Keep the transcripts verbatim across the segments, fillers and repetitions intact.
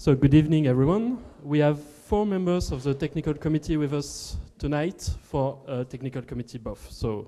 So good evening, everyone. We have four members of the technical committee with us tonight for a technical committee buff. So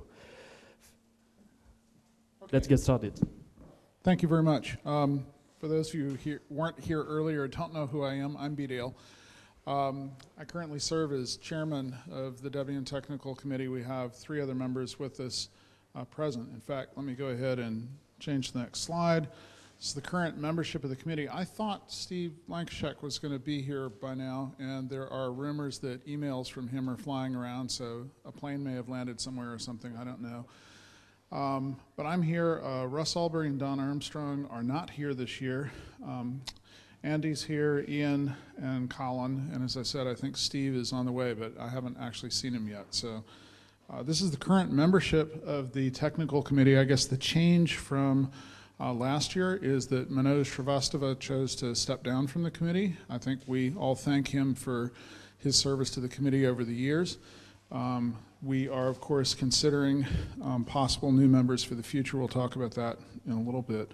okay. Let's get started. Thank you very much. Um, for those of you who here, weren't here earlier, don't know who I am, I'm B. Dale. Um, I currently serve as chairman of the Debian Technical Committee. We have three other members with us uh, present. In fact, let me go ahead and change the next slide. This is the current membership of the committee. I thought Steve Lankashek was going to be here by now, and there are rumors that emails from him are flying around, so a plane may have landed somewhere or something, I don't know. Um, but I'm here. Uh, Russ Albury and Don Armstrong are not here this year. Um, Andy's here, Ian and Colin, and as I said, I think Steve is on the way, but I haven't actually seen him yet. So uh, this is the current membership of the technical committee. I guess the change from Uh, last year is that Manoj Shrivastava chose to step down from the committee. I think we all thank him for his service to the committee over the years. Um, we are, of course, considering um, possible new members for the future. We'll talk about that in a little bit.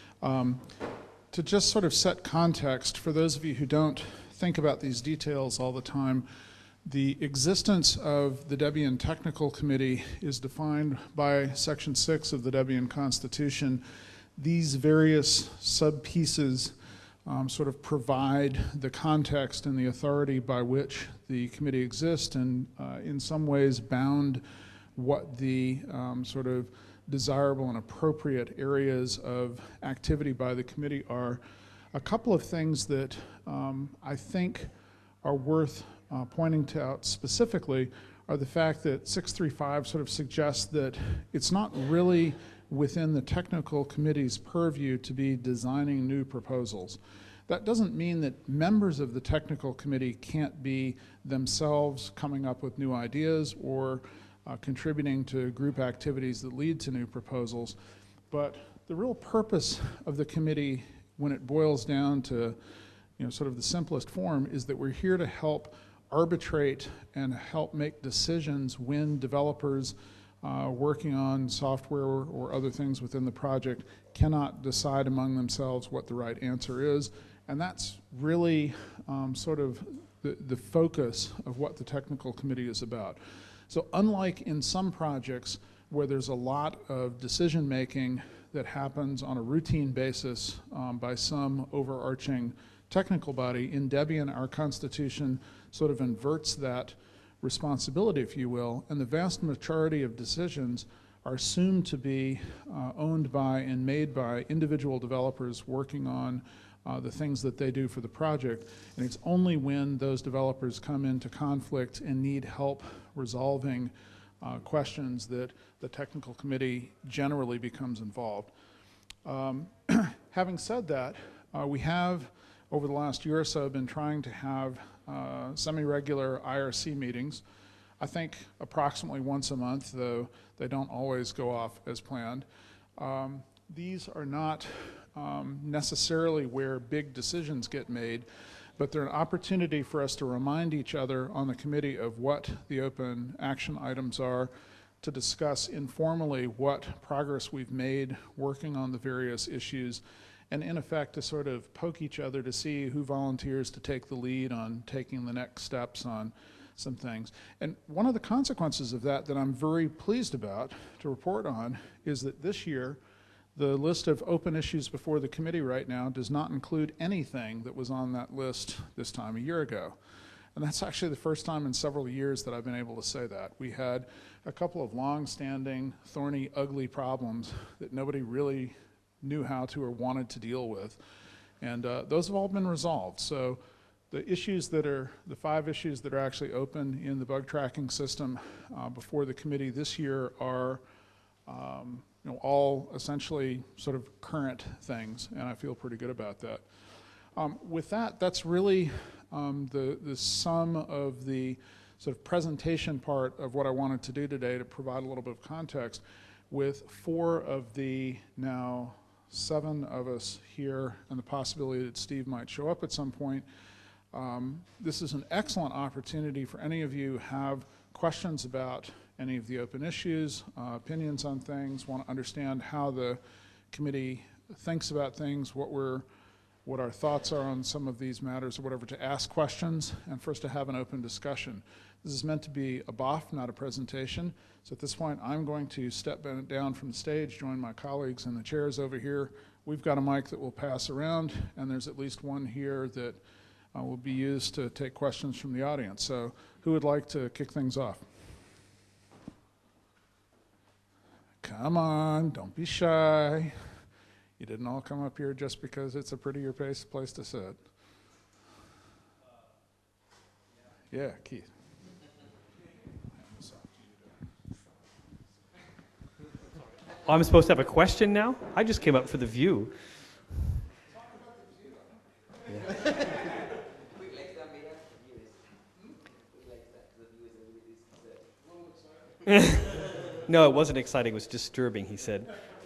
Um, to just sort of set context, for those of you who don't think about these details all the time, the existence of the Debian Technical Committee is defined by Section six of the Debian Constitution. These various sub-pieces um, sort of provide the context and the authority by which the committee exists, and uh, in some ways bound what the um, sort of desirable and appropriate areas of activity by the committee are. A couple of things that um, I think are worth uh, pointing to out specifically are the fact that six three five sort of suggests that it's not really within the technical committee's purview to be designing new proposals. That doesn't mean that members of the technical committee can't be themselves coming up with new ideas or uh, contributing to group activities that lead to new proposals. But the real purpose of the committee, when it boils down to, you know, sort of the simplest form, is that we're here to help arbitrate and help make decisions when developers Uh, working on software or, or other things within the project cannot decide among themselves what the right answer is. And that's really um, sort of the, the focus of what the technical committee is about. So unlike in some projects where there's a lot of decision making that happens on a routine basis um, by some overarching technical body, in Debian our constitution sort of inverts that responsibility, if you will, and the vast majority of decisions are assumed to be uh, owned by and made by individual developers working on uh, the things that they do for the project. And it's only when those developers come into conflict and need help resolving uh, questions that the technical committee generally becomes involved. Um, having said that, uh, we have over the last year or so been trying to have Uh, semi-regular I R C meetings. I think approximately once a month, though they don't always go off as planned. Um, these are not um, necessarily where big decisions get made, but they're an opportunity for us to remind each other on the committee of what the open action items are, to discuss informally what progress we've made working on the various issues, and in effect to sort of poke each other to see who volunteers to take the lead on taking the next steps on some things. And one of the consequences of that that I'm very pleased about to report on is that this year the list of open issues before the committee right now does not include anything that was on that list this time a year ago. And that's actually the first time in several years that I've been able to say that. We had a couple of long-standing, thorny, ugly problems that nobody really knew how to or wanted to deal with. And uh, those have all been resolved. So the issues that are, the five issues that are actually open in the bug tracking system uh, before the committee this year are um, you know, all essentially sort of current things, and I feel pretty good about that. Um, with that, that's really um, the, the sum of the sort of presentation part of what I wanted to do today, to provide a little bit of context with four of the now seven of us here and the possibility that Steve might show up at some point. Um, this is an excellent opportunity for any of you who have questions about any of the open issues, uh, opinions on things, want to understand how the committee thinks about things, what we're what our thoughts are on some of these matters or whatever, to ask questions and for us to have an open discussion. This is meant to be a B O F, not a presentation. So at this point, I'm going to step down from the stage, join my colleagues in the chairs over here. We've got a mic that will pass around, and there's at least one here that uh, will be used to take questions from the audience. So who would like to kick things off? Come on, don't be shy. You didn't all come up here just because it's a prettier place, place to sit. Yeah, Keith. I'm supposed to have a question now? I just came up for the view. Yeah. No, it wasn't exciting. It was disturbing, he said.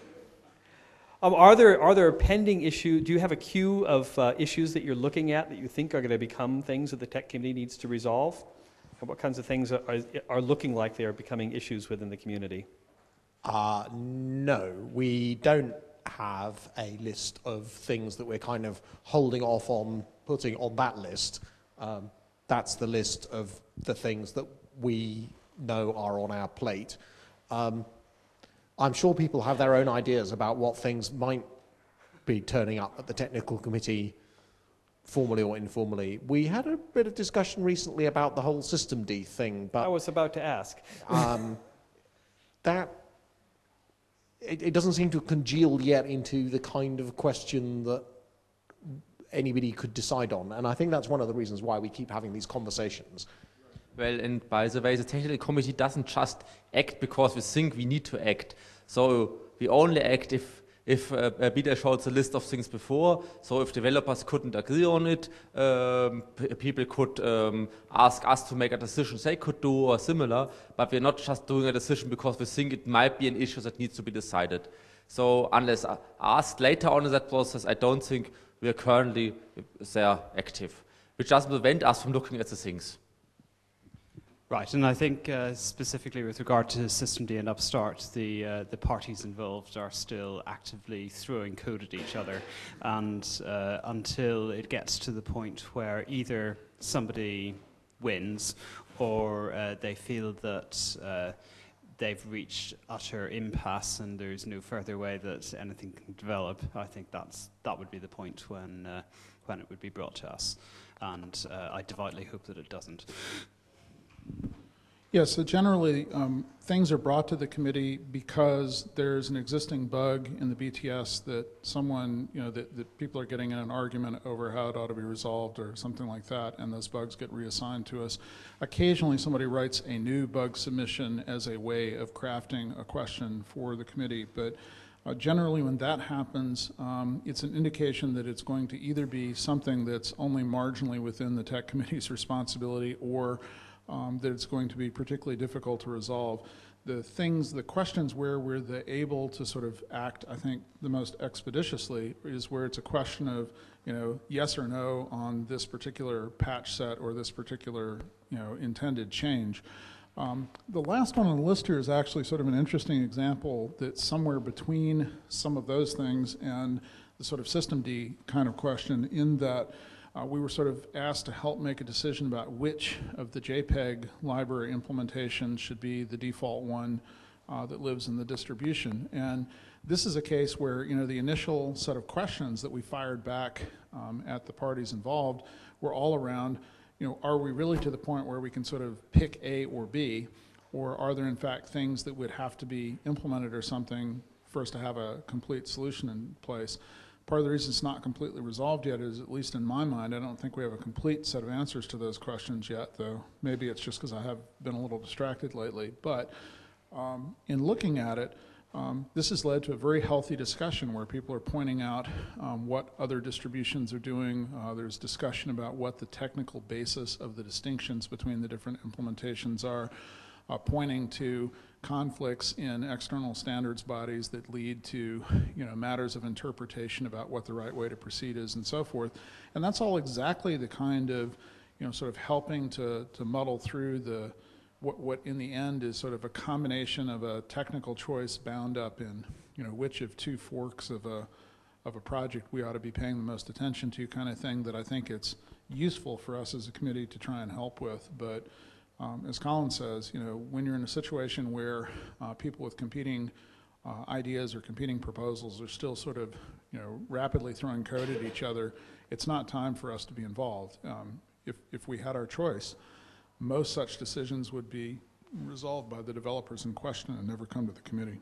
Um, are there are there pending issues? Do you have a queue of uh, issues that you're looking at that you think are going to become things that the tech committee needs to resolve? And what kinds of things are, are, are looking like they are becoming issues within the community? Uh, no, we don't have a list of things that we're kind of holding off on putting on that list. Um, that's the list of the things that we know are on our plate. Um, I'm sure people have their own ideas about what things might be turning up at the technical committee, formally or informally. We had a bit of discussion recently about the whole System D thing, but I was about to ask. um, that it, it doesn't seem to have congealed yet into the kind of question that anybody could decide on, and I think that's one of the reasons why we keep having these conversations. Well, and by the way, the technical committee doesn't just act because we think we need to act. So we only act if if uh, Bida showed the list of things before. So if developers couldn't agree on it, um, people could um, ask us to make a decision they could do or similar. But we're not just doing a decision because we think it might be an issue that needs to be decided. So unless asked later on in that process, I don't think we are currently there active, which doesn't prevent us from looking at the things. Right, and I think uh, specifically with regard to System D and Upstart, the uh, the parties involved are still actively throwing code at each other, and uh, until it gets to the point where either somebody wins or uh, they feel that uh, they've reached utter impasse and there's no further way that anything can develop, I think that's that would be the point when uh, when it would be brought to us, and uh, I devoutly hope that it doesn't. Yeah, so generally um, things are brought to the committee because there's an existing bug in the B T S that someone, you know, that, that people are getting in an argument over how it ought to be resolved or something like that, and those bugs get reassigned to us. Occasionally somebody writes a new bug submission as a way of crafting a question for the committee, but uh, generally when that happens, um, it's an indication that it's going to either be something that's only marginally within the tech committee's responsibility, or Um, that it's going to be particularly difficult to resolve. The things, the questions where we're the able to sort of act, I think, the most expeditiously is where it's a question of, you know, yes or no on this particular patch set or this particular, you know, intended change. Um, the last one on the list here is actually sort of an interesting example that's somewhere between some of those things and the sort of System D kind of question, in that Uh, we were sort of asked to help make a decision about which of the JPEG library implementations should be the default one uh, that lives in the distribution. And this is a case where, you know, the initial set of questions that we fired back um, at the parties involved were all around, you know, are we really to the point where we can sort of pick A or B, or are there in fact things that would have to be implemented or something for us to have a complete solution in place? Part of the reason it's not completely resolved yet is, at least in my mind, I don't think we have a complete set of answers to those questions yet, though maybe it's just because I have been a little distracted lately. But um, in looking at it, um, this has led to a very healthy discussion where people are pointing out um, what other distributions are doing. Uh, there's discussion about what the technical basis of the distinctions between the different implementations are, uh, pointing to conflicts in external standards bodies that lead to, you know, matters of interpretation about what the right way to proceed is and so forth. And that's all exactly the kind of, you know, sort of helping to, to muddle through the, what, what in the end is sort of a combination of a technical choice bound up in, you know, which of two forks of a, of a project we ought to be paying the most attention to, kind of thing that I think it's useful for us as a committee to try and help with. But um, as Colin says, you know, when you're in a situation where uh, people with competing uh, ideas or competing proposals are still sort of, you know, rapidly throwing code at each other, it's not time for us to be involved. Um, if, if we had our choice, most such decisions would be resolved by the developers in question and never come to the committee.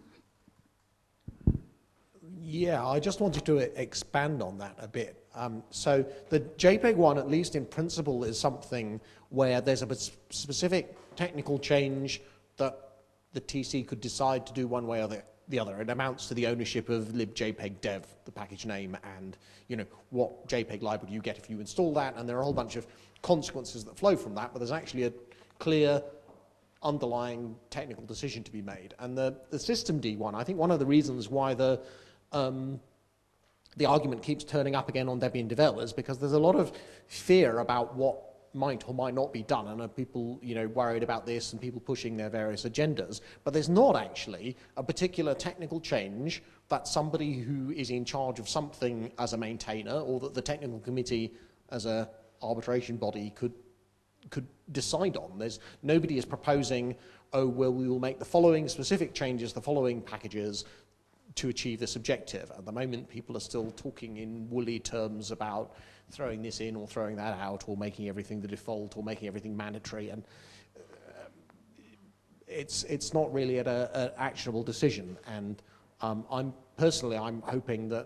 Yeah, I just wanted to expand on that a bit. Um, so the JPEG one, at least in principle, is something where there's a specific technical change that the T C could decide to do one way or the, the other. It amounts to the ownership of libjpegdev, the package name, and you know what JPEG library you get if you install that, and there are a whole bunch of consequences that flow from that, but there's actually a clear underlying technical decision to be made. And the, the systemd one, I think one of the reasons why the Um, the argument keeps turning up again on Debian Devel is because there's a lot of fear about what might or might not be done, and are people, you know, worried about this and people pushing their various agendas. But there's not actually a particular technical change that somebody who is in charge of something as a maintainer, or that the technical committee as a arbitration body could could decide on. There's nobody is proposing, oh well, we will make the following specific changes, the following packages, to achieve this objective. At the moment, people are still talking in woolly terms about throwing this in or throwing that out, or making everything the default, or making everything mandatory, and uh, it's it's not really at a, an actionable decision. And um, I'm personally, I'm hoping that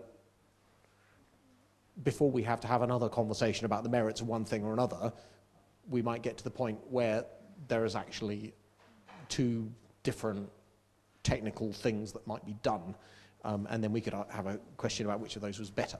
before we have to have another conversation about the merits of one thing or another, we might get to the point where there is actually two different technical things that might be done, um, and then we could have a question about which of those was better.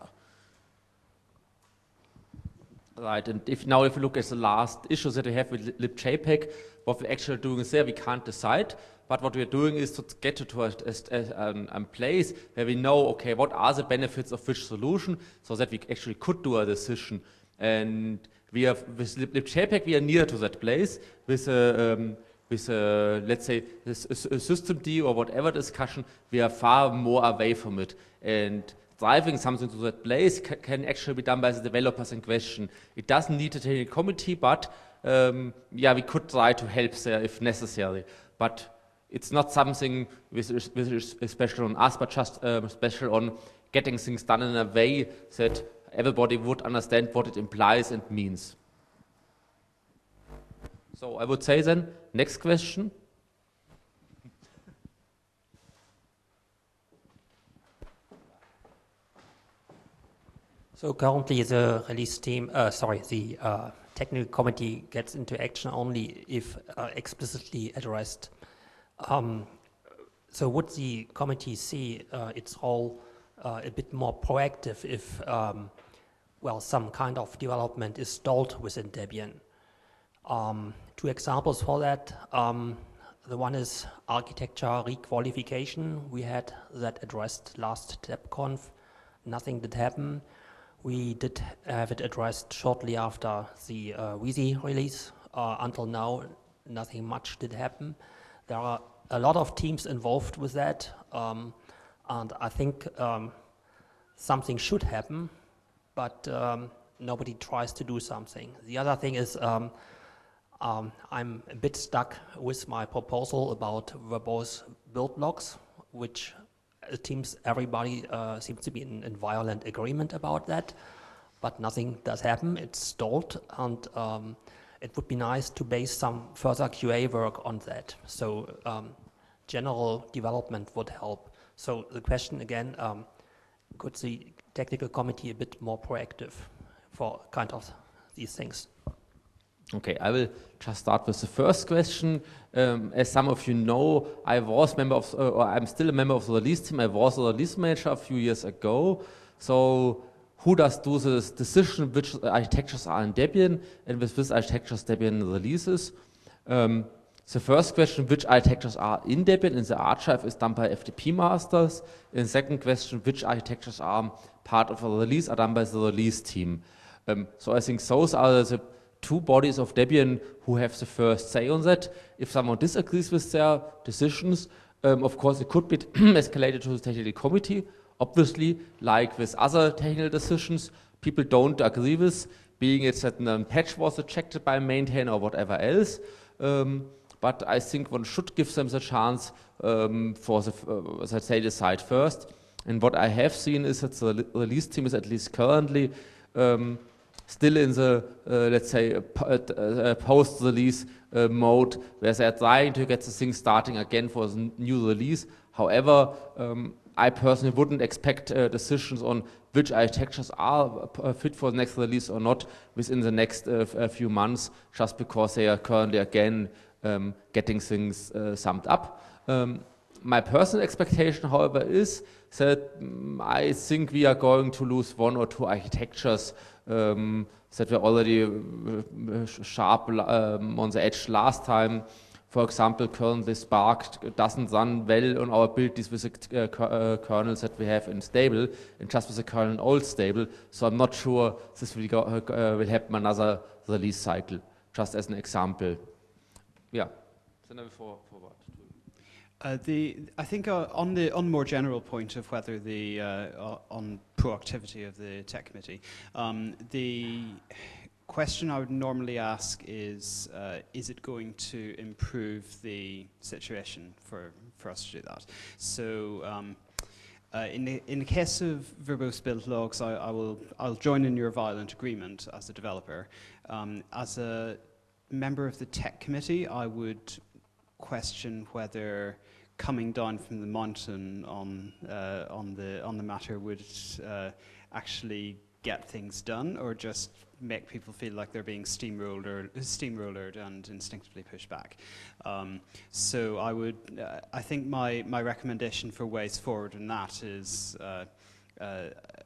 Right, and if now if you look at the last issues that we have with libjpeg, what we're actually doing is there we can't decide, but what we're doing is to get to a, a, a, a place where we know, okay, what are the benefits of which solution, so that we actually could do a decision. And we have, with libjpeg, we are near to that place with a um, with, uh, let's say, a, a systemd or whatever discussion, we are far more away from it. And driving something to that place ca can actually be done by the developers in question. It doesn't need a technical committee, but um, yeah, we could try to help there if necessary. But it's not something which is, which is special on us, but just um, special on getting things done in a way that everybody would understand what it implies and means. So I would say then, next question. So currently the release team, uh, sorry, the uh, technical committee gets into action only if uh, explicitly addressed. Um, so would the committee see uh, its role uh, a bit more proactive if, um, well, some kind of development is stalled within Debian? Um, two examples for that. Um, the one is architecture requalification. We had that addressed last DebConf. Nothing did happen. We did have it addressed shortly after the uh, Wheezy release. Uh, until now, nothing much did happen. There are a lot of teams involved with that, um, and I think um, something should happen, but um, nobody tries to do something. The other thing is um, um, I'm a bit stuck with my proposal about verbose build blocks, which it seems everybody uh, seems to be in, in violent agreement about that, but nothing does happen. It's stalled, and um, it would be nice to base some further Q A work on that. So um, general development would help. So the question again, um, could the technical committee a bit more proactive for kind of these things? Okay, I will just start with the first question. Um, as some of you know, I was member of, uh, or I'm still a member of the release team. I was a release manager a few years ago. So who does do this decision, which architectures are in Debian, and with which architectures Debian releases? Um, the first question, which architectures are in Debian in the archive, is done by F T P masters. And the second question, which architectures are part of a release, are done by the release team. Um, so I think those are the two bodies of Debian who have the first say on that. If someone disagrees with their decisions, um, of course it could be escalated to the technical committee Obviously, like with other technical decisions, people don't agree with, being it that a patch was rejected by a maintainer or whatever else. Um, but I think one should give them the chance um, for the, uh, that they decide first. And what I have seen is that the release team is at least currently um, still in the, uh, let's say, uh, uh, post-release uh, mode, where they're trying to get the thing starting again for the new release. However, um, I personally wouldn't expect uh, decisions on which architectures are uh, fit for the next release or not within the next uh, f- few months, just because they are currently again um, getting things uh, summed up. Um, my personal expectation, however, is that um, I think we are going to lose one or two architectures um, that were already uh, sharp um, on the edge last time. For example, currently Spark doesn't run well on our builds with the uh, uh, kernels that we have in stable, and just with the kernel in old stable. So I'm not sure this will, go, uh, will happen another release cycle, just as an example. Yeah. For, for what? Uh, the I think uh, on the on the more general point of whether the uh, on proactivity of the tech committee, um, the question I would normally ask is, uh, is it going to improve the situation for, for us to do that? So um, uh, in, the, in the case of verbose build logs, I, I will, I'll join in your violent agreement as a developer. Um, as a member of the tech committee, I would question whether coming down from the mountain on, uh, on, the, on the matter would uh, actually get things done, or just make people feel like they're being steamrolled or steamrollered and instinctively pushed back. Um, so I would, uh, I think my, my recommendation for ways forward in that is, uh, uh,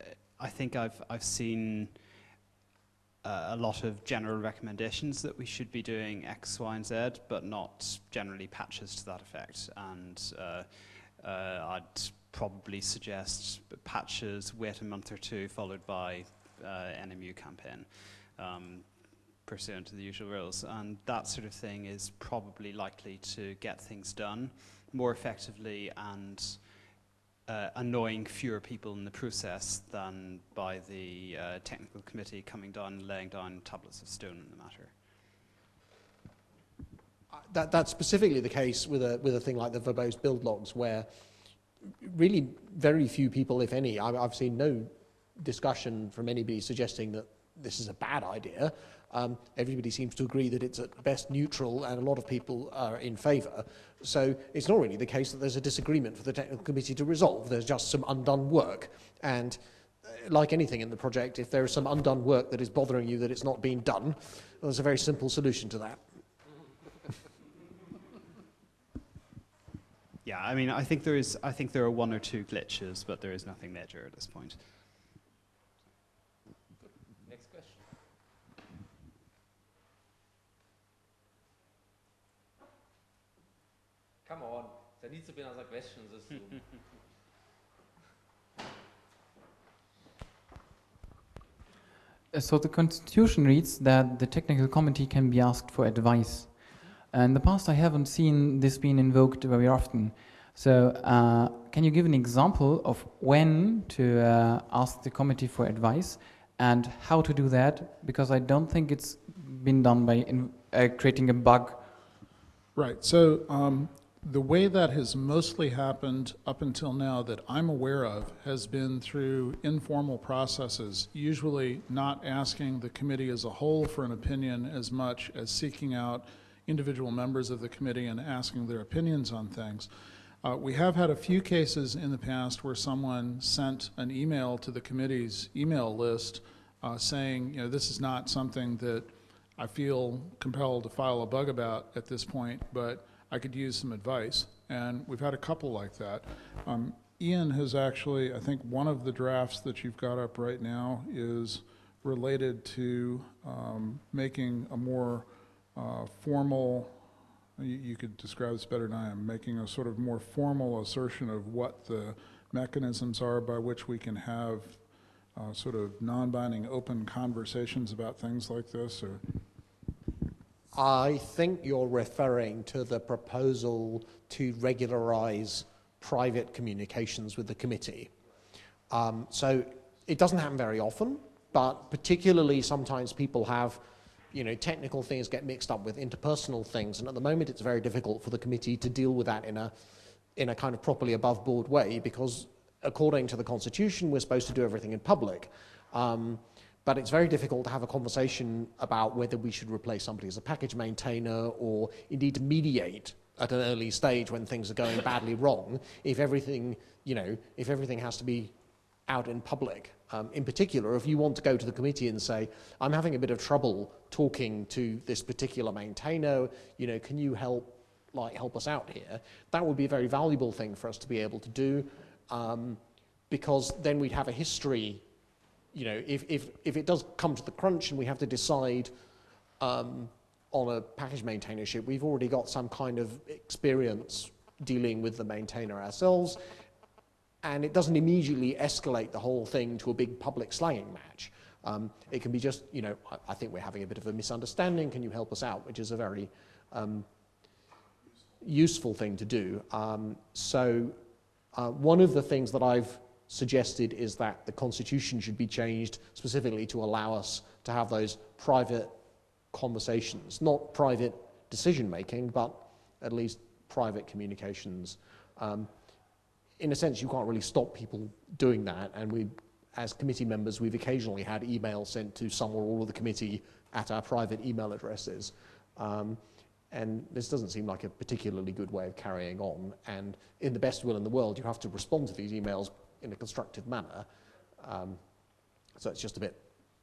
I think I've, I've seen uh, a lot of general recommendations that we should be doing X, Y, and Z, but not generally patches to that effect. And uh, uh, I'd probably suggest patches, wait a month or two, followed by uh, N M U campaign, um, pursuant to the usual rules. And that sort of thing is probably likely to get things done more effectively and uh, annoying fewer people in the process than by the uh, technical committee coming down and laying down tablets of stone in the matter. Uh, that, that's specifically the case with a, with a thing like the verbose build logs, where really very few people, if any, I, I've seen no discussion from anybody suggesting that this is a bad idea. Um, everybody seems to agree that it's at best neutral, and a lot of people are in favour. So it's not really the case that there's a disagreement for the technical committee to resolve. There's just some undone work. And uh, like anything in the project, if there is some undone work that is bothering you that it's not being done, well, there's a very simple solution to that. Yeah, I mean, I think there is. I think there are one or two glitches, but there is nothing major at this point. Next question. Come on, there needs to be another question this soon. So the Constitution reads that the technical committee can be asked for advice. In the past, I haven't seen this being invoked very often. So uh, can you give an example of when to uh, ask the committee for advice and how to do that? Because I don't think it's been done by in, uh, creating a bug. Right. So um, the way that has mostly happened up until now that I'm aware of has been through informal processes, usually not asking the committee as a whole for an opinion as much as seeking out individual members of the committee and asking their opinions on things. Uh, we have had a few cases in the past where someone sent an email to the committee's email list uh, saying, you know, this is not something that I feel compelled to file a bug about at this point, but I could use some advice. And we've had a couple like that. Um, Ian has actually, I think one of the drafts that you've got up right now is related to um, making a more Uh, formal, you, you could describe this better than I am, making a sort of more formal assertion of what the mechanisms are by which we can have uh, sort of non-binding open conversations about things like this? Or I think you're referring to the proposal to regularize private communications with the committee. Um, so it doesn't happen very often, but particularly sometimes people have, you know, technical things get mixed up with interpersonal things, and at the moment it's very difficult for the committee to deal with that in a, in a kind of properly above board way, because according to the Constitution we're supposed to do everything in public. Um, But it's very difficult to have a conversation about whether we should replace somebody as a package maintainer, or indeed to mediate at an early stage when things are going badly wrong, if everything, you know, if everything has to be out in public. Um, in particular, if you want to go to the committee and say, I'm having a bit of trouble talking to this particular maintainer, you know, can you help, like, help us out here? That would be a very valuable thing for us to be able to do, um, because then we'd have a history. You know, if, if, if it does come to the crunch and we have to decide um, on a package maintainership, we've already got some kind of experience dealing with the maintainer ourselves, and it doesn't immediately escalate the whole thing to a big public slanging match. Um, it can be just, you know, I, I think we're having a bit of a misunderstanding, can you help us out, which is a very um, useful thing to do. Um, so uh, one of the things that I've suggested is that the Constitution should be changed specifically to allow us to have those private conversations, not private decision making, but at least private communications. Um, in a sense, you can't really stop people doing that, and we, as committee members, we've occasionally had emails sent to some or all of the committee at our private email addresses. Um, And this doesn't seem like a particularly good way of carrying on. And in the best will in the world, you have to respond to these emails in a constructive manner. Um, so it's just a bit.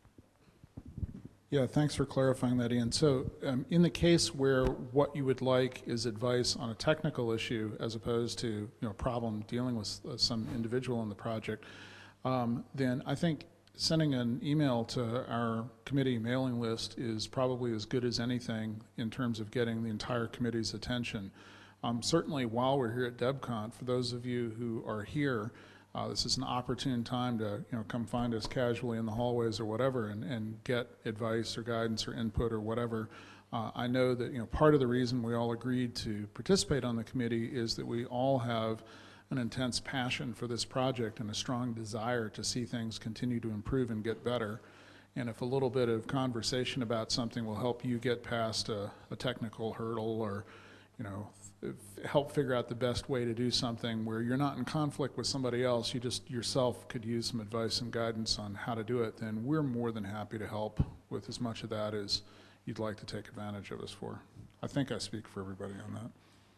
Yeah, thanks for clarifying that, Ian. So um, in the case where what you would like is advice on a technical issue as opposed to, you know, problem dealing with uh, some individual in the project, um, then I think sending an email to our committee mailing list is probably as good as anything in terms of getting the entire committee's attention. Um, certainly while we're here at DebCon, for those of you who are here, uh, this is an opportune time to, you know, come find us casually in the hallways or whatever, and, and get advice or guidance or input or whatever. Uh, I know that, you know, part of the reason we all agreed to participate on the committee is that we all have an intense passion for this project and a strong desire to see things continue to improve and get better. And if a little bit of conversation about something will help you get past a, a technical hurdle, or, you know, help figure out the best way to do something where you're not in conflict with somebody else, you just yourself could use some advice and guidance on how to do it, then we're more than happy to help with as much of that as you'd like to take advantage of us for. I think I speak for everybody on that.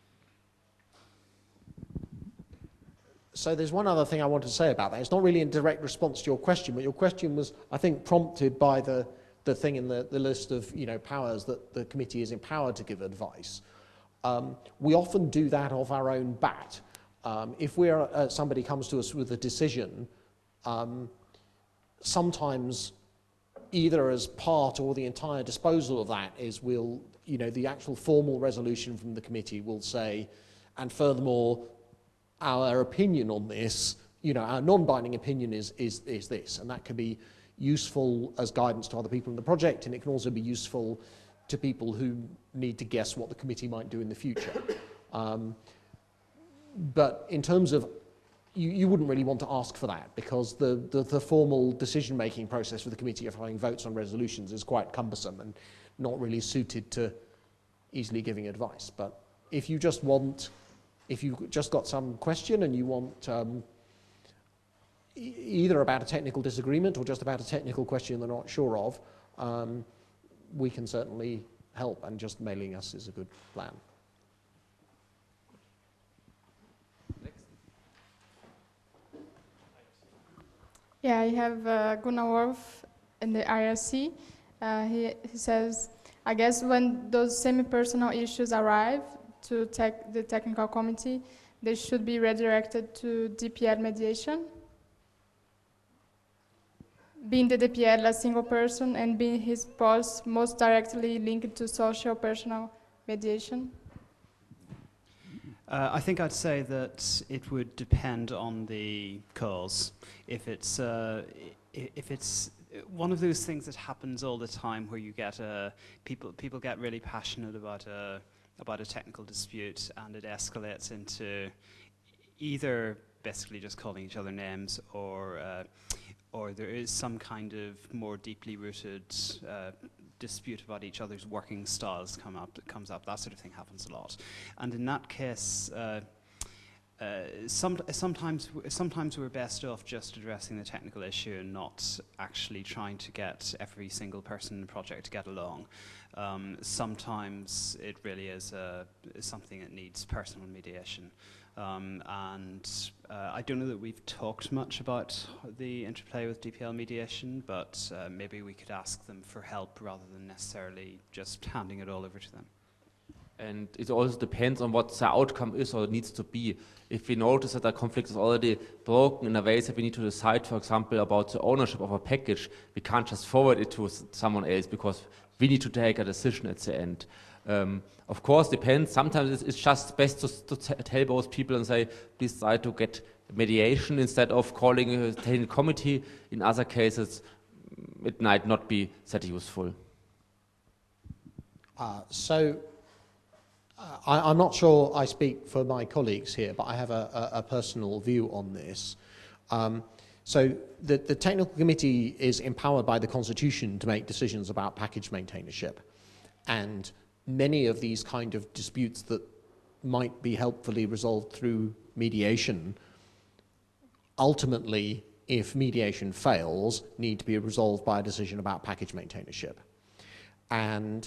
So there's one other thing I want to say about that. It's not really in direct response to your question, but your question was, I think, prompted by the, the thing in the, the list of, you know, powers that the committee is empowered to give advice. Um, we often do that off our own bat. Um, if we're, uh, somebody comes to us with a decision, um, sometimes either as part or the entire disposal of that is we'll, you know, the actual formal resolution from the committee will say, and furthermore, our opinion on this, you know, our non-binding opinion is, is, is this, and that can be useful as guidance to other people in the project, and it can also be useful to people who need to guess what the committee might do in the future. Um, but in terms of, you, you wouldn't really want to ask for that, because the, the, the formal decision-making process for the committee of having votes on resolutions is quite cumbersome and not really suited to easily giving advice. But if you just want, if you've just got some question and you want um, e either about a technical disagreement or just about a technical question they're not sure of, um, we can certainly help, and just mailing us is a good plan. Yeah, I have uh, Gunnar Wolf in the I R C. Uh, he, he says, I guess when those semi-personal issues arrive to tech, the technical committee, they should be redirected to D P L mediation. Being the D P L a single person and being his boss most directly linked to social personal mediation? Uh, I think I'd say that it would depend on the cause. If it's uh, if it's one of those things that happens all the time, where you get a people people get really passionate about a about a technical dispute, and it escalates into either basically just calling each other names, or uh, or there is some kind of more deeply rooted uh, dispute about each other's working styles come up, comes up. That sort of thing happens a lot. And in that case, uh, uh, some, sometimes, sometimes we're best off just addressing the technical issue and not actually trying to get every single person in the project to get along. Um, sometimes it really is, uh, is something that needs personal mediation. Um, and uh, I don't know that we've talked much about the interplay with D P L mediation, but uh, maybe we could ask them for help rather than necessarily just handing it all over to them. And it also depends on what the outcome is or needs to be. If we notice that a conflict is already broken in a way that we need to decide, for example, about the ownership of a package, we can't just forward it to s someone else because we need to take a decision at the end. Um, of course, depends. Sometimes it's, it's just best to, to tell both people and say, please try to get mediation instead of calling a technical committee. In other cases, it might not be that useful. Uh, so, uh, I, I'm not sure I speak for my colleagues here, but I have a, a, a personal view on this. Um, so, the, the technical committee is empowered by the Constitution to make decisions about package maintainership. And many of these kind of disputes that might be helpfully resolved through mediation, ultimately, if mediation fails, need to be resolved by a decision about package maintainership. And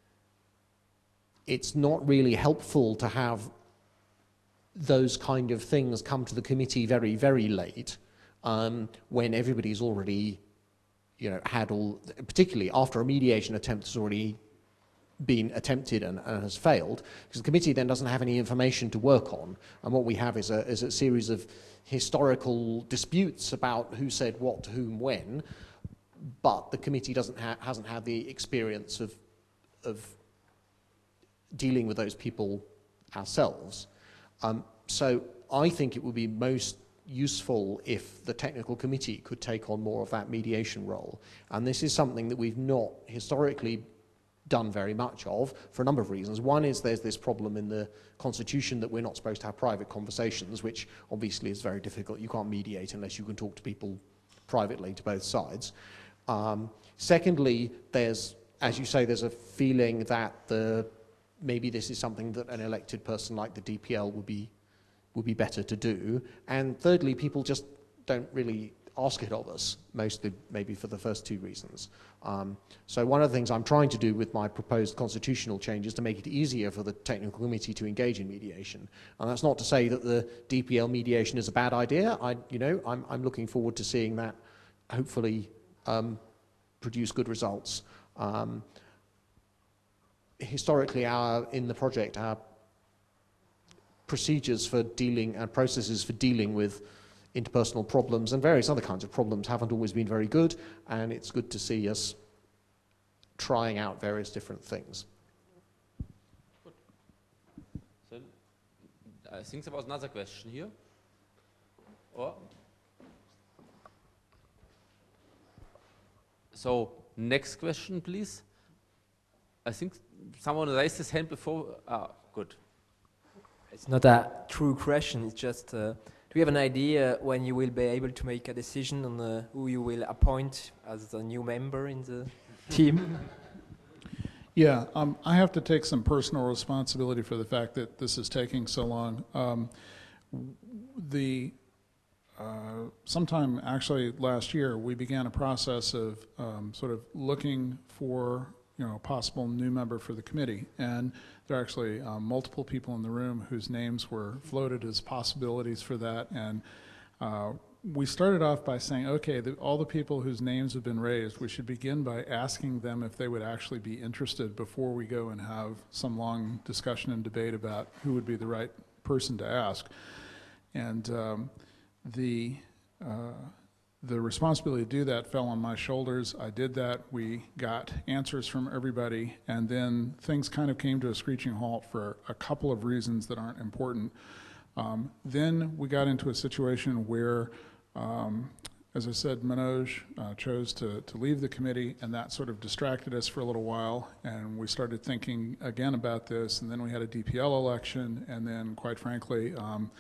it's not really helpful to have those kind of things come to the committee very, very late, um, when everybody's already, you know, had all, particularly after a mediation attempt has already been attempted and, and has failed, because the committee then doesn't have any information to work on, and what we have is a, is a series of historical disputes about who said what to whom when, but the committee doesn't ha hasn't had the experience of, of dealing with those people ourselves. Um, so I think it would be most useful if the technical committee could take on more of that mediation role, and this is something that we've not historically done very much of for a number of reasons. One is there's this problem in the Constitution that we're not supposed to have private conversations, which obviously is very difficult. You can't mediate unless you can talk to people privately to both sides. Um, secondly, there's, as you say, there's a feeling that the maybe this is something that an elected person like the D P L would be would be better to do. And thirdly, people just don't really ask it of us, mostly maybe for the first two reasons. Um, so one of the things I'm trying to do with my proposed constitutional change is to make it easier for the technical committee to engage in mediation. And that's not to say that the D P L mediation is a bad idea. I, you know, I'm, I'm looking forward to seeing that hopefully um, produce good results. Um, historically, our, in the project, our procedures for dealing and processes for dealing with interpersonal problems and various other kinds of problems haven't always been very good, and it's good to see us trying out various different things. Good. So, I think there was another question here. Or? So, next question, please. I think someone raised his hand before. Ah, good. It's not a true question, it's just uh, do you have an idea when you will be able to make a decision on uh, who you will appoint as a new member in the team? Yeah, um, I have to take some personal responsibility for the fact that this is taking so long. Um, the uh, sometime actually last year, we began a process of um, sort of looking for you know a possible new member for the committee, and there are actually um, multiple people in the room whose names were floated as possibilities for that. And uh, we started off by saying, okay, the, all the people whose names have been raised, we should begin by asking them if they would actually be interested before we go and have some long discussion and debate about who would be the right person to ask. And um, the uh, The responsibility to do that fell on my shoulders. I did that. We got answers from everybody, and then things kind of came to a screeching halt for a couple of reasons that aren't important. Um, then we got into a situation where, um, as I said, Manoj uh, chose to, to leave the committee, and that sort of distracted us for a little while, and we started thinking again about this, and then we had a D P L election, and then, quite frankly, um,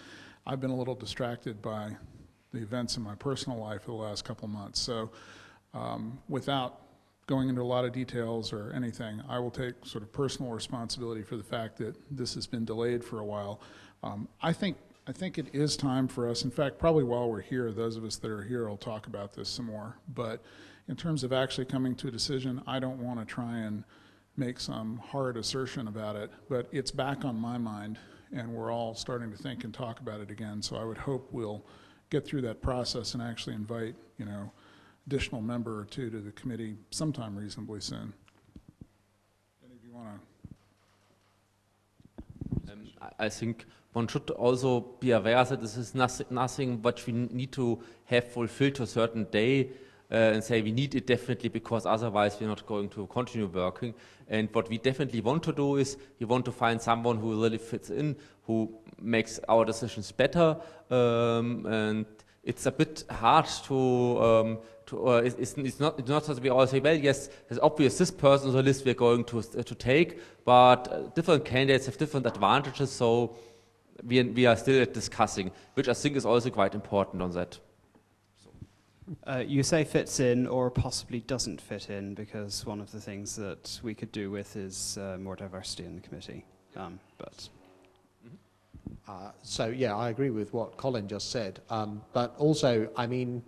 I've been a little distracted by the events in my personal life for the last couple months. So um, without going into a lot of details or anything, I will take sort of personal responsibility for the fact that this has been delayed for a while. Um, I think I think it is time for us, in fact, probably while we're here, those of us that are here will talk about this some more, but in terms of actually coming to a decision, I don't want to try and make some hard assertion about it, but it's back on my mind, and we're all starting to think and talk about it again, so I would hope we'll get through that process and actually invite, you know, additional member or two to the committee sometime reasonably soon. Any of you want to? Um, I, I think one should also be aware that this is nothing, nothing what we need to have fulfilled to a certain day uh, and say we need it definitely because otherwise we're not going to continue working. And what we definitely want to do is we want to find someone who really fits in, who makes our decisions better. Um, and it's a bit hard to, um, to uh, it's, it's not it's not that we all say, well, yes, it's obvious this person is the list we're going to uh, to take, but uh, different candidates have different advantages, so we we are still discussing, which I think is also quite important on that. Uh, you say fits in or possibly doesn't fit in, because one of the things that we could do with is uh, more diversity in the committee. Um, but uh, so yeah, I agree with what Colin just said. Um, but also, I mean,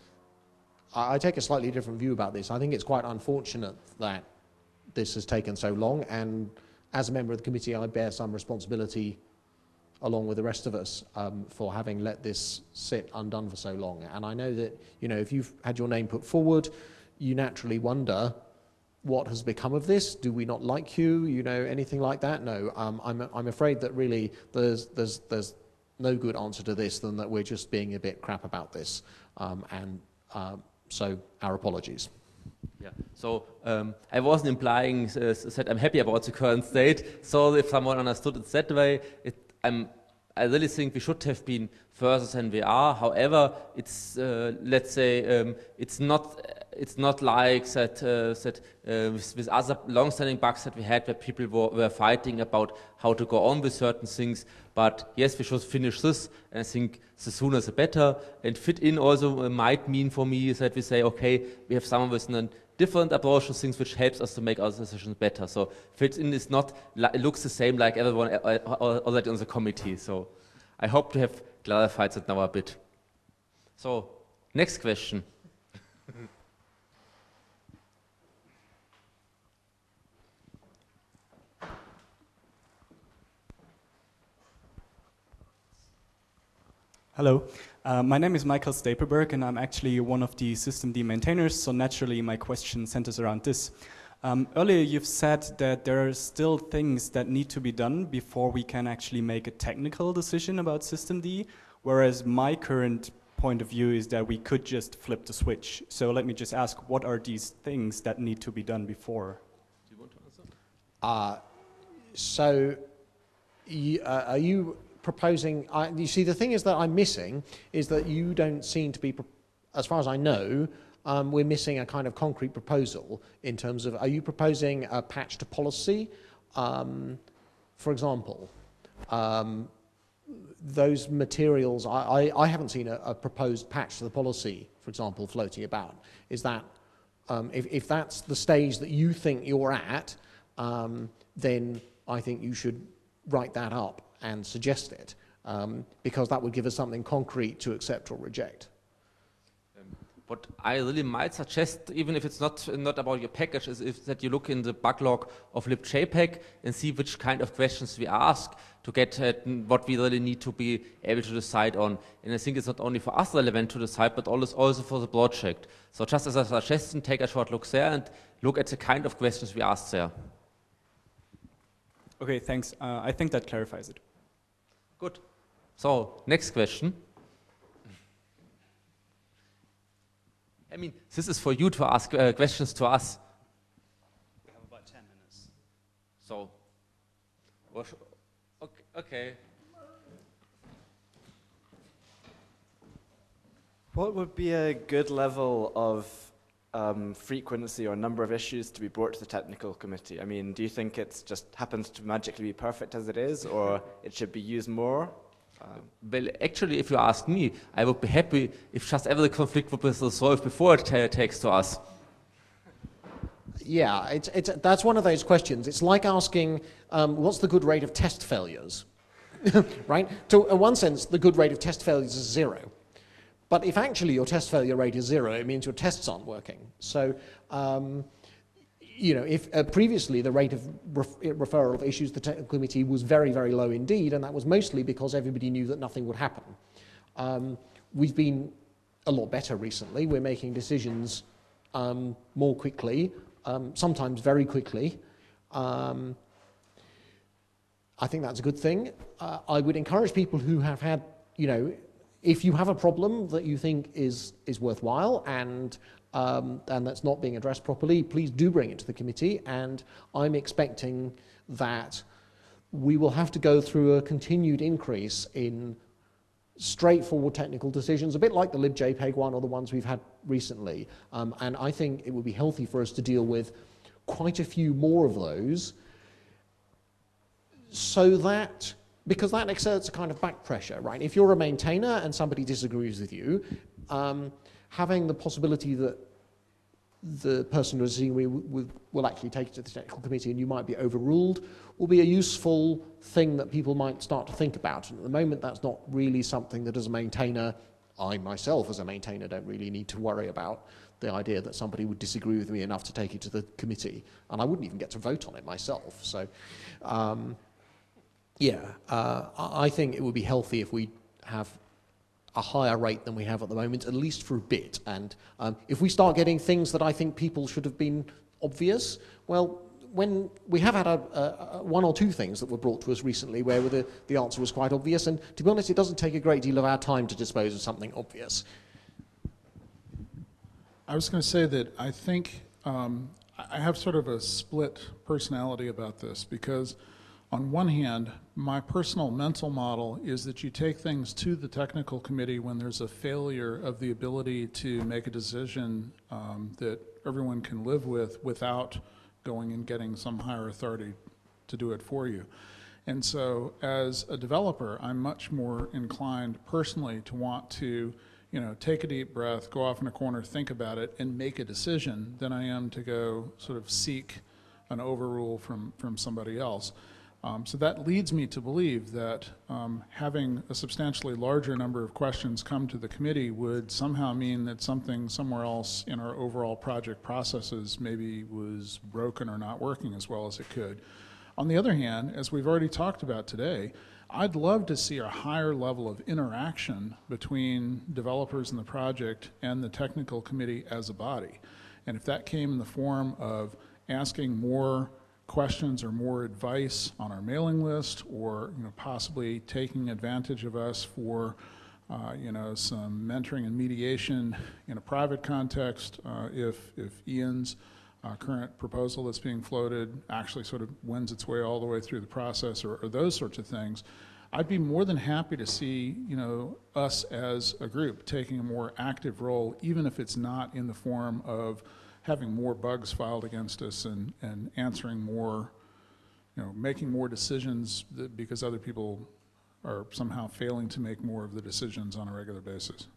I, I take a slightly different view about this. I think it's quite unfortunate that this has taken so long, and as a member of the committee, I bear some responsibility along with the rest of us, um, for having let this sit undone for so long. And I know that, you know, if you've had your name put forward, you naturally wonder what has become of this. Do we not like you? You know, anything like that? No, um, I'm, I'm afraid that really there's, there's, there's no good answer to this than that we're just being a bit crap about this. Um, and uh, so our apologies. Yeah, so um, I wasn't implying uh, that I'm happy about the current state. So if someone understood it that way, it, I'm, I really think we should have been further than we are. However, it's uh, let's say um, it's not it's not like that uh, that uh, with, with other long-standing bugs that we had, where people were, were fighting about how to go on with certain things. But yes, we should finish this, and I think the sooner the better. And fit in also uh, might mean for me is that we say, okay, we have someone with a different approach to things, which helps us to make our decisions better. So fit in is not, it looks the same like everyone already on the committee. So I hope to have clarified that now a bit. So next question. Hello, uh, my name is Michael Stapelberg, and I'm actually one of the systemd maintainers, so naturally my question centers around this. Um, earlier you've said that there are still things that need to be done before we can actually make a technical decision about systemd, whereas my current point of view is that we could just flip the switch. So let me just ask, what are these things that need to be done before? Do you want to answer? Uh, so, y uh, are you proposing, uh, you see, the thing is that I'm missing is that you don't seem to be, as far as I know, um, we're missing a kind of concrete proposal in terms of, are you proposing a patch to policy? Um, for example, um, those materials, I, I, I haven't seen a, a proposed patch to the policy, for example, floating about. Is that, um, if, if that's the stage that you think you're at, um, then I think you should write that up and suggest it, um, because that would give us something concrete to accept or reject. Um, what I really might suggest, even if it's not not about your package, is if that you look in the backlog of libjpack and see which kind of questions we ask to get at what we really need to be able to decide on. And I think it's not only for us relevant to decide, but also for the project. So just as a suggestion, take a short look there and look at the kind of questions we ask there. Okay, thanks. Uh, I think that clarifies it. Good. So, next question. I mean, this is for you to ask uh, questions to us. we have about ten minutes. So, okay. okay. What would be a good level of Um, frequency or number of issues to be brought to the technical committee? I mean, do you think it just happens to magically be perfect as it is, or it should be used more? well, actually, if you ask me, I would be happy if just every conflict would be resolved before it ta- takes to us. Yeah, it's, it's, that's one of those questions. It's like asking, um, what's the good rate of test failures? Right? So in one sense, the good rate of test failures is zero. But if actually your test failure rate is zero, it means your tests aren't working. So, um, you know, if uh, previously the rate of ref- referral of issues to the technical committee was very, very low indeed, and that was mostly because everybody knew that nothing would happen. Um, we've been a lot better recently. We're making decisions um, more quickly, um, sometimes very quickly. Um, I think that's a good thing. Uh, I would encourage people who have had, you know, if you have a problem that you think is, is worthwhile and, um, and that's not being addressed properly, please do bring it to the committee. And I'm expecting that we will have to go through a continued increase in straightforward technical decisions, a bit like the libjpeg one or the ones we've had recently. Um, and I think it would be healthy for us to deal with quite a few more of those, so that, because that exerts a kind of back pressure, right? If you're a maintainer and somebody disagrees with you, um, having the possibility that the person who's seeing we will, will actually take it to the technical committee and you might be overruled will be a useful thing that people might start to think about. And at the moment, that's not really something that as a maintainer, I myself as a maintainer don't really need to worry about, the idea that somebody would disagree with me enough to take it to the committee. And I wouldn't even get to vote on it myself. So, um, yeah, uh, I think it would be healthy if we have a higher rate than we have at the moment, at least for a bit. And um, if we start getting things that I think people should have been obvious, well, when we have had a, a, a one or two things that were brought to us recently where the, the answer was quite obvious, and to be honest, it doesn't take a great deal of our time to dispose of something obvious. I was going to say that I think um, I have sort of a split personality about this, because on one hand, my personal mental model is that you take things to the technical committee when there's a failure of the ability to make a decision um, that everyone can live with without going and getting some higher authority to do it for you. And so as a developer, I'm much more inclined personally to want to, you know, take a deep breath, go off in a corner, think about it, and make a decision than I am to go sort of seek an overrule from, from somebody else. Um, so that leads me to believe that um, having a substantially larger number of questions come to the committee would somehow mean that something somewhere else in our overall project processes maybe was broken or not working as well as it could. On the other hand, as we've already talked about today, I'd love to see a higher level of interaction between developers in the project and the technical committee as a body. And if that came in the form of asking more questions or more advice on our mailing list, or you know, possibly taking advantage of us for uh, you know, some mentoring and mediation in a private context, uh, if, if Ian's uh, current proposal that's being floated actually sort of wends its way all the way through the process, or, or those sorts of things, I'd be more than happy to see, you know, us as a group taking a more active role, even if it's not in the form of having more bugs filed against us and, and answering more, you know, making more decisions that, because other people are somehow failing to make more of the decisions on a regular basis.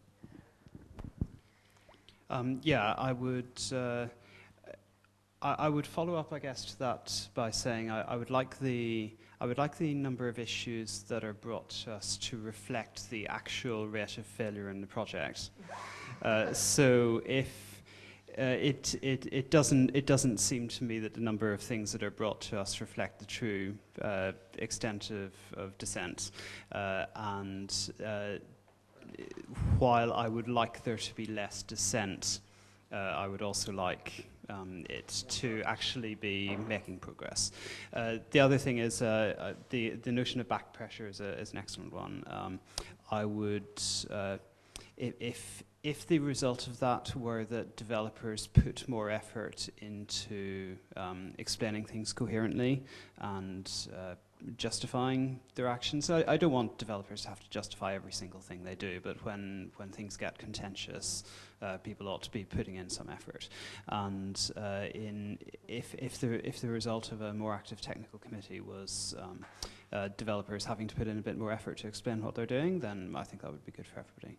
Um, yeah, I would. Uh, I, I would follow up, I guess, to that by saying I, I would like the I would like the number of issues that are brought to us to reflect the actual rate of failure in the project. Uh, so if Uh, it, it, it, doesn't, it doesn't seem to me that the number of things that are brought to us reflect the true uh, extent of, of dissent. Uh, and uh, while I would like there to be less dissent, uh, I would also like um, it to actually be making progress. Uh, the other thing is uh, uh, the, the notion of back pressure is, a, is an excellent one. Um, I would, uh, if, if If the result of that were that developers put more effort into um, explaining things coherently and uh, justifying their actions, I, I don't want developers to have to justify every single thing they do, but when, when things get contentious, uh, people ought to be putting in some effort. And uh, in, if, if, the, if the result of a more active technical committee was um, uh, developers having to put in a bit more effort to explain what they're doing, then I think that would be good for everybody.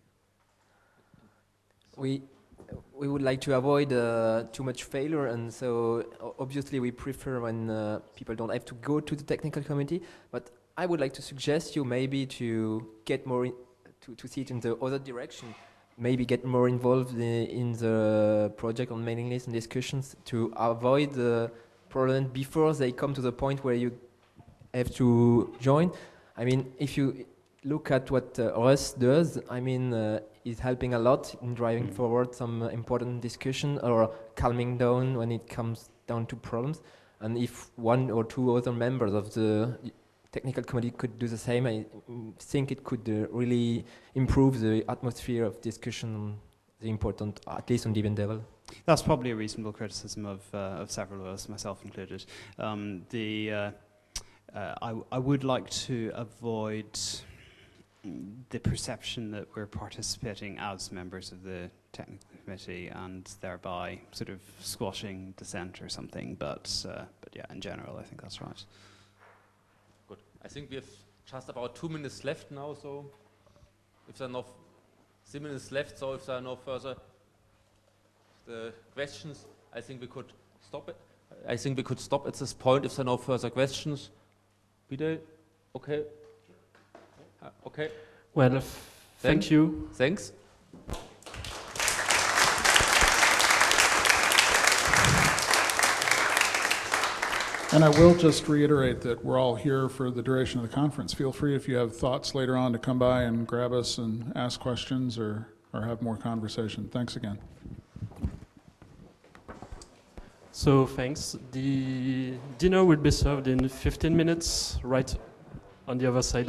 We we would like to avoid uh, too much failure, and so o- obviously we prefer when uh, people don't have to go to the technical committee. But I would like to suggest you maybe to get more in, to to see it in the other direction. Maybe get more involved in, in the project on mailing lists and discussions to avoid the problem before they come to the point where you have to join. I mean, if you look at what uh, Russ does, I mean, uh, he's helping a lot in driving forward some uh, important discussion or calming down when it comes down to problems. And if one or two other members of the technical committee could do the same, I mm, think it could uh, really improve the atmosphere of discussion on the important, at least on dev level. That's probably a reasonable criticism of, uh, of several of us, myself included. Um, the, uh, uh, I, I would like to avoid the perception that we're participating as members of the technical committee and thereby sort of squashing dissent or something, but, uh, but yeah, in general, I think that's right. Good. I think we have just about two minutes left now, so if there are no three minutes left, so if there are no further the questions, I think we could stop it. I think we could stop at this point if there are no further questions. Bitte? Okay. Uh, okay. Well, f- thank Then, you. Thanks. And I will just reiterate that we're all here for the duration of the conference. Feel free, if you have thoughts later on, to come by and grab us and ask questions or, or have more conversation. Thanks again. So thanks. The dinner will be served in fifteen minutes, right on the other side.